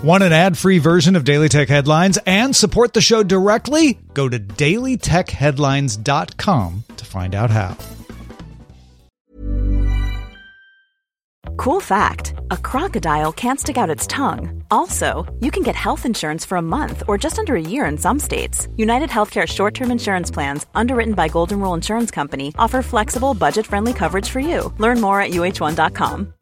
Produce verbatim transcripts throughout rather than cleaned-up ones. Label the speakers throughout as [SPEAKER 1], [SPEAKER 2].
[SPEAKER 1] Want an ad-free version of Daily Tech Headlines and support the show directly? Go to daily tech headlines dot com to find out how.
[SPEAKER 2] Cool fact, a crocodile can't stick out its tongue. Also, you can get health insurance for a month or just under a year in some states. United Healthcare short-term insurance plans, underwritten by Golden Rule Insurance Company, offer flexible, budget-friendly coverage for you. Learn more at U H one dot com.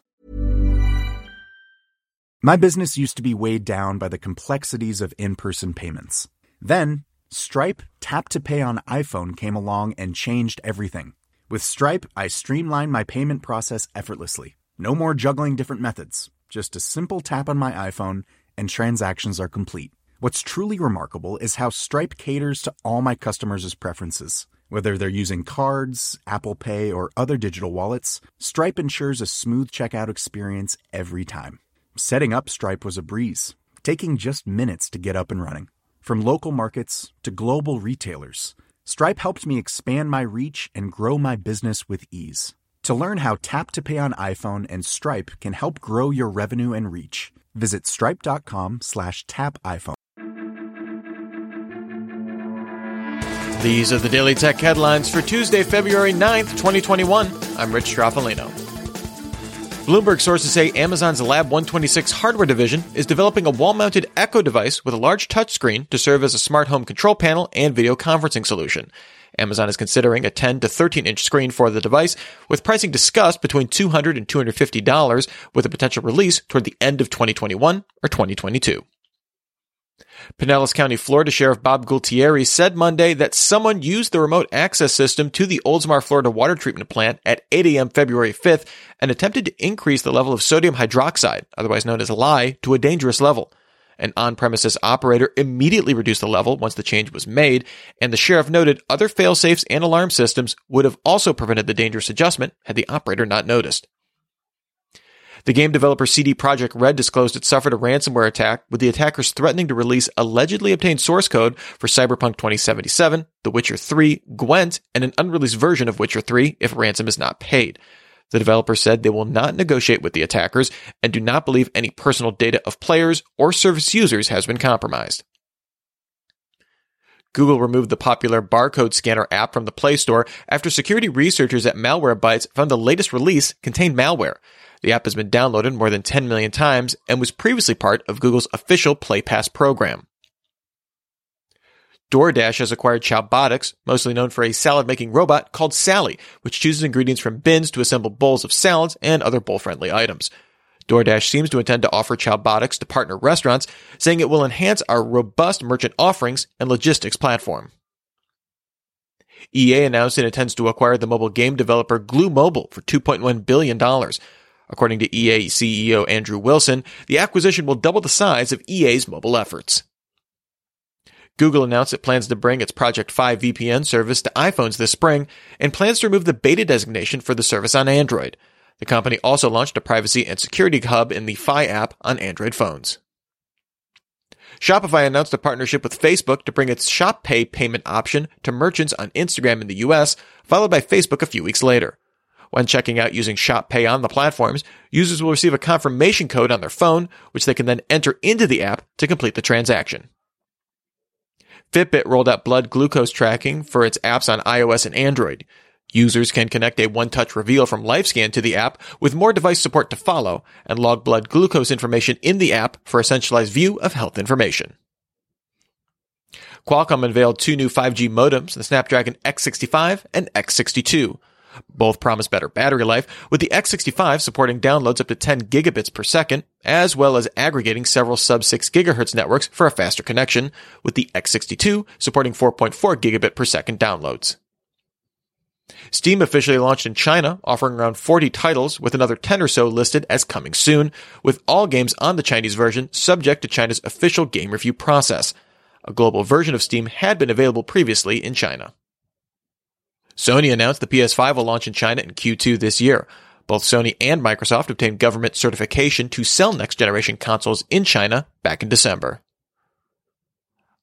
[SPEAKER 3] My business used to be weighed down by the complexities of in-person payments. Then, Stripe Tap to Pay on iPhone came along and changed everything. With Stripe, I streamlined my payment process effortlessly. No more juggling different methods. Just a simple tap on my iPhone and transactions are complete. What's truly remarkable is how Stripe caters to all my customers' preferences. Whether they're using cards, Apple Pay, or other digital wallets, Stripe ensures a smooth checkout experience every time. Setting up Stripe was a breeze, taking just minutes to get up and running. From local markets to global retailers, Stripe helped me expand my reach and grow my business with ease. To learn how Tap to Pay on iPhone and Stripe can help grow your revenue and reach, visit stripe.com slash tap iPhone.
[SPEAKER 4] These are the Daily Tech Headlines for Tuesday, February ninth, twenty twenty-one. I'm Rich Straffolino. Bloomberg sources say Amazon's Lab one twenty-six hardware division is developing a wall-mounted Echo device with a large touchscreen to serve as a smart home control panel and video conferencing solution. Amazon is considering a ten to thirteen inch screen for the device, with pricing discussed between two hundred dollars and two hundred fifty dollars, with a potential release toward the end of twenty twenty-one or twenty twenty-two. Pinellas County, Florida Sheriff Bob Gualtieri said Monday that someone used the remote access system to the Oldsmar, Florida water treatment plant at eight a.m. February fifth and attempted to increase the level of sodium hydroxide, otherwise known as lye, to a dangerous level. An on-premises operator immediately reduced the level once the change was made, and the sheriff noted other fail-safes and alarm systems would have also prevented the dangerous adjustment had the operator not noticed. The game developer C D Projekt Red disclosed it suffered a ransomware attack, with the attackers threatening to release allegedly obtained source code for Cyberpunk twenty seventy-seven, The Witcher three, Gwent, and an unreleased version of Witcher three if ransom is not paid. The developer said they will not negotiate with the attackers and do not believe any personal data of players or service users has been compromised. Google removed the popular barcode scanner app from the Play Store after security researchers at Malwarebytes found the latest release contained malware. The app has been downloaded more than ten million times and was previously part of Google's official Play Pass program. DoorDash has acquired Chowbotics, mostly known for a salad-making robot called Sally, which chooses ingredients from bins to assemble bowls of salads and other bowl-friendly items. DoorDash seems to intend to offer Chowbotics to partner restaurants, saying it will enhance our robust merchant offerings and logistics platform. E A announced it intends to acquire the mobile game developer Glu Mobile for two point one billion dollars. According to E A C E O Andrew Wilson, the acquisition will double the size of E A's mobile efforts. Google announced it plans to bring its Project five V P N service to iPhones this spring and plans to remove the beta designation for the service on Android. The company also launched a privacy and security hub in the Fi app on Android phones. Shopify announced a partnership with Facebook to bring its Shop Pay payment option to merchants on Instagram in the U S, followed by Facebook a few weeks later. When checking out using Shop Pay on the platforms, users will receive a confirmation code on their phone, which they can then enter into the app to complete the transaction. Fitbit rolled out blood glucose tracking for its apps on iOS and Android. Users can connect a one-touch reveal from LifeScan to the app with more device support to follow and log blood glucose information in the app for a centralized view of health information. Qualcomm unveiled two new five G modems, the Snapdragon X sixty-five and X sixty-two. Both promise better battery life, with the X sixty-five supporting downloads up to ten gigabits per second, as well as aggregating several sub six gigahertz networks for a faster connection, with the X sixty-two supporting four point four gigabit per second downloads. Steam officially launched in China, offering around forty titles, with another ten or so listed as coming soon, with all games on the Chinese version subject to China's official game review process. A global version of Steam had been available previously in China. Sony announced the P S five will launch in China in Q two this year. Both Sony and Microsoft obtained government certification to sell next-generation consoles in China back in December.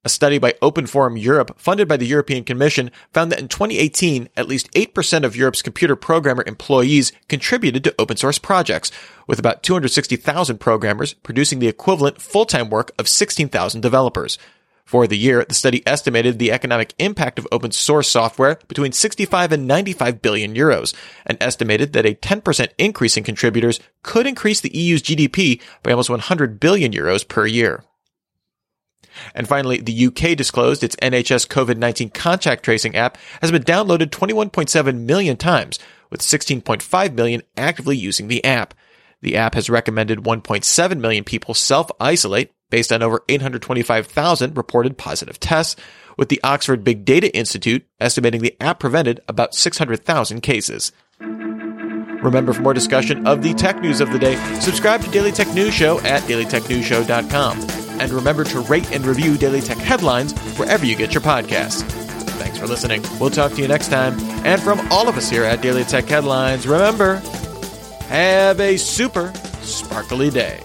[SPEAKER 4] A study by Open Forum Europe, funded by the European Commission, found that in twenty eighteen, at least eight percent of Europe's computer programmer employees contributed to open source projects, with about two hundred sixty thousand programmers producing the equivalent full-time work of sixteen thousand developers. For the year, the study estimated the economic impact of open source software between sixty-five and ninety-five billion euros, and estimated that a ten percent increase in contributors could increase the E U's G D P by almost one hundred billion euros per year. And finally, the U K disclosed its N H S COVID nineteen contact tracing app has been downloaded twenty-one point seven million times, with sixteen point five million actively using the app. The app has recommended one point seven million people self-isolate based on over eight hundred twenty-five thousand reported positive tests, with the Oxford Big Data Institute estimating the app prevented about six hundred thousand cases. Remember, for more discussion of the tech news of the day, subscribe to Daily Tech News Show at daily tech news show dot com. And remember to rate and review Daily Tech Headlines wherever you get your podcasts. Thanks for listening. We'll talk to you next time. And from all of us here at Daily Tech Headlines, remember, have a super sparkly day.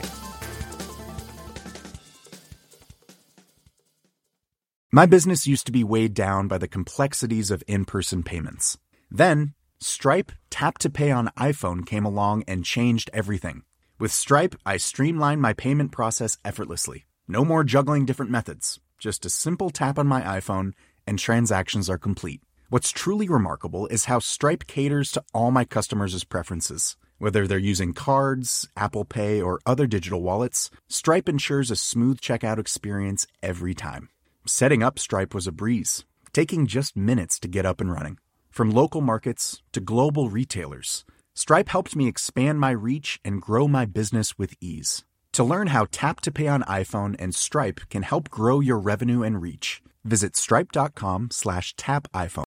[SPEAKER 3] My business used to be weighed down by the complexities of in-person payments. Then, Stripe Tap to Pay on iPhone came along and changed everything. With Stripe, I streamlined my payment process effortlessly. No more juggling different methods. Just a simple tap on my iPhone and transactions are complete. What's truly remarkable is how Stripe caters to all my customers' preferences. Whether they're using cards, Apple Pay, or other digital wallets, Stripe ensures a smooth checkout experience every time. Setting up Stripe was a breeze, taking just minutes to get up and running. From local markets to global retailers, Stripe helped me expand my reach and grow my business with ease. To learn how Tap to Pay on iPhone and Stripe can help grow your revenue and reach, visit stripe.com slash tap iPhone.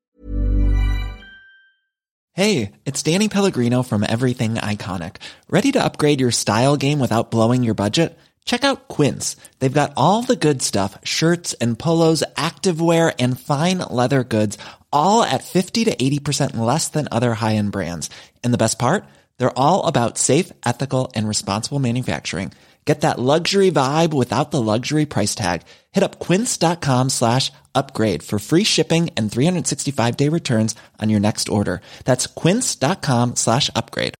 [SPEAKER 5] Hey, it's Danny Pellegrino from Everything Iconic. Ready to upgrade your style game without blowing your budget? Check out Quince. They've got all the good stuff, shirts and polos, activewear, and fine leather goods, all at fifty to eighty percent less than other high-end brands. And the best part? They're all about safe, ethical, and responsible manufacturing. Get that luxury vibe without the luxury price tag. Hit up quince.com slash upgrade for free shipping and three sixty-five day returns on your next order. That's quince.com slash upgrade.